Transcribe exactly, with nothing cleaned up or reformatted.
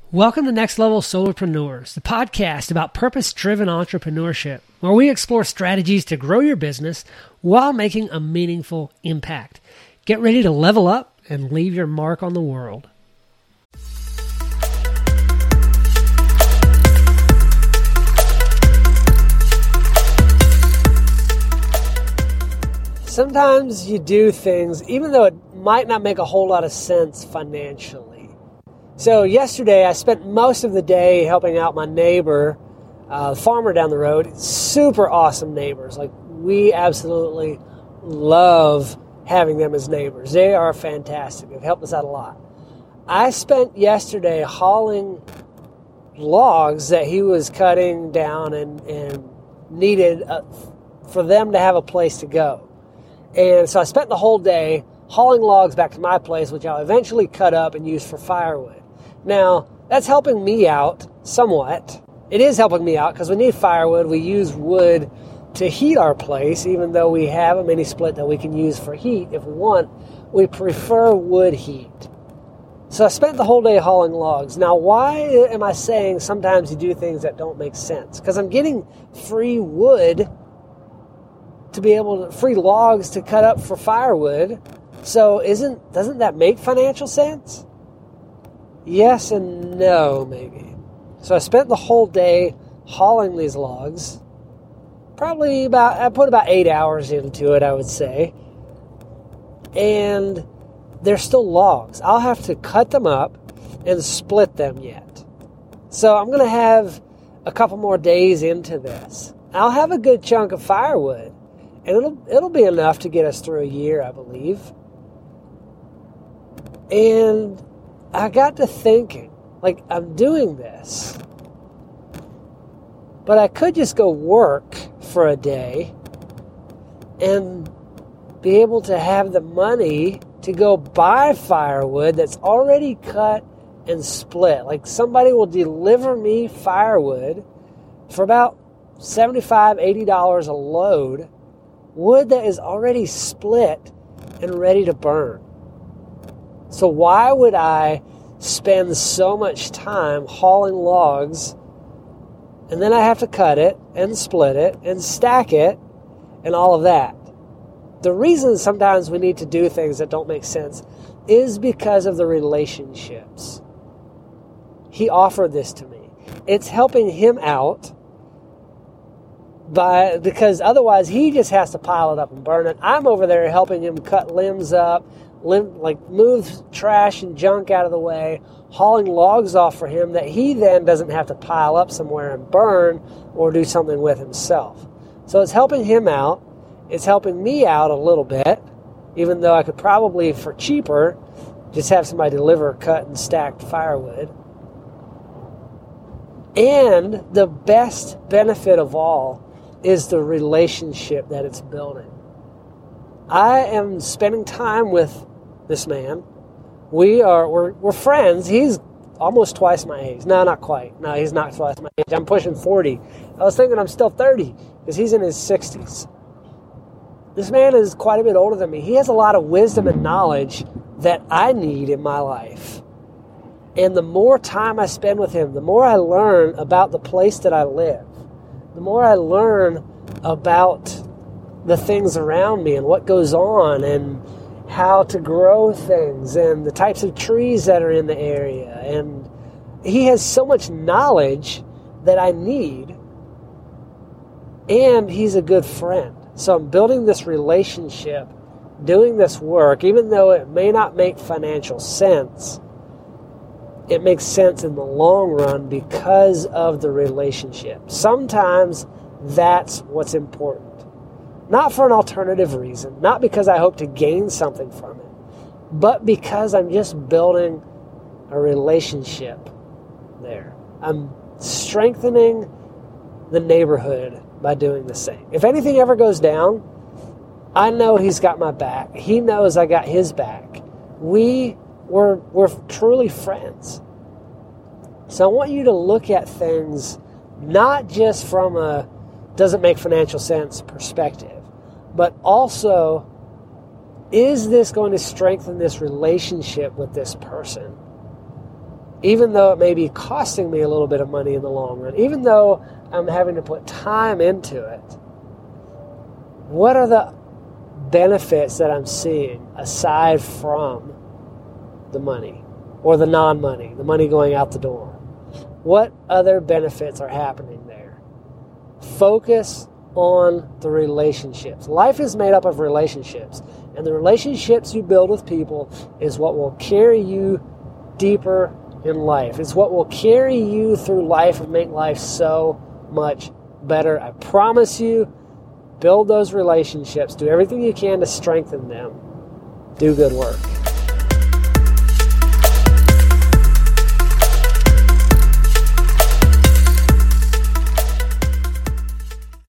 Welcome to Next Level Solarpreneurs, the podcast about purpose-driven entrepreneurship, where we explore strategies to grow your business while making a meaningful impact. Get ready to level up and leave your mark on the world. Sometimes you do things, even though it might not make a whole lot of sense financially. So yesterday, I spent most of the day helping out my neighbor, uh, the farmer down the road. Super awesome neighbors. Like, we absolutely love having them as neighbors. They are fantastic. They've helped us out a lot. I spent yesterday hauling logs that he was cutting down and, and needed uh, for them to have a place to go. And so I spent the whole day hauling logs back to my place, which I'll eventually cut up and use for firewood. Now, that's helping me out somewhat. It is helping me out because we need firewood. We use wood to heat our place, even though we have a mini split that we can use for heat if we want. We prefer wood heat. So I spent the whole day hauling logs. Now, why am I saying sometimes you do things that don't make sense? Because I'm getting free wood to be able to, free logs to cut up for firewood. So isn't doesn't that make financial sense? Yes and no, maybe. So I spent the whole day hauling these logs. Probably about, I put about eight hours into it, I would say. And they're still logs. I'll have to cut them up and split them yet. So I'm going to have a couple more days into this. I'll have a good chunk of firewood. And it'll it'll be enough to get us through a year, I believe. And I got to thinking, like, I'm doing this, but I could just go work for a day and be able to have the money to go buy firewood that's already cut and split. Like, somebody will deliver me firewood for about seventy-five dollars, eighty dollars a load, wood that is already split and ready to burn. So why would I spend so much time hauling logs and then I have to cut it and split it and stack it and all of that? The reason sometimes we need to do things that don't make sense is because of the relationships. He offered this to me. It's helping him out by because otherwise he just has to pile it up and burn it. I'm over there helping him cut limbs up, limb, like move trash and junk out of the way, hauling logs off for him that he then doesn't have to pile up somewhere and burn or do something with himself. So it's helping him out. It's helping me out a little bit, even though I could probably, for cheaper, just have somebody deliver cut and stacked firewood. And the best benefit of all is the relationship that it's building. I am spending time with this man. We are, we're, we're friends. He's almost twice my age. No, not quite. No, he's not twice my age. I'm pushing forty. I was thinking I'm still thirty because he's in his sixties. This man is quite a bit older than me. He has a lot of wisdom and knowledge that I need in my life. And the more time I spend with him, the more I learn about the place that I live. The more I learn about the things around me and what goes on and how to grow things and the types of trees that are in the area. And he has so much knowledge that I need. And he's a good friend. So I'm building this relationship, doing this work, even though it may not make financial sense. It makes sense in the long run because of the relationship. Sometimes that's what's important. Not for an alternative reason, not because I hope to gain something from it, but because I'm just building a relationship there. I'm strengthening the neighborhood by doing the same. If anything ever goes down, I know he's got my back. He knows I got his back. We were, we're truly friends. So I want you to look at things not just from a doesn't make financial sense perspective, but also, is this going to strengthen this relationship with this person? even though it may be costing me a little bit of money in the long run, even though I'm having to put time into it, what are the benefits that I'm seeing aside from the money or the non-money, the money going out the door? What other benefits are happening there? Focus on the relationships. Life is made up of relationships, and the relationships you build with people is what will carry you deeper in life. It's what will carry you through life and make life so much better. I promise you, build those relationships. Do everything you can to strengthen them. Do good work.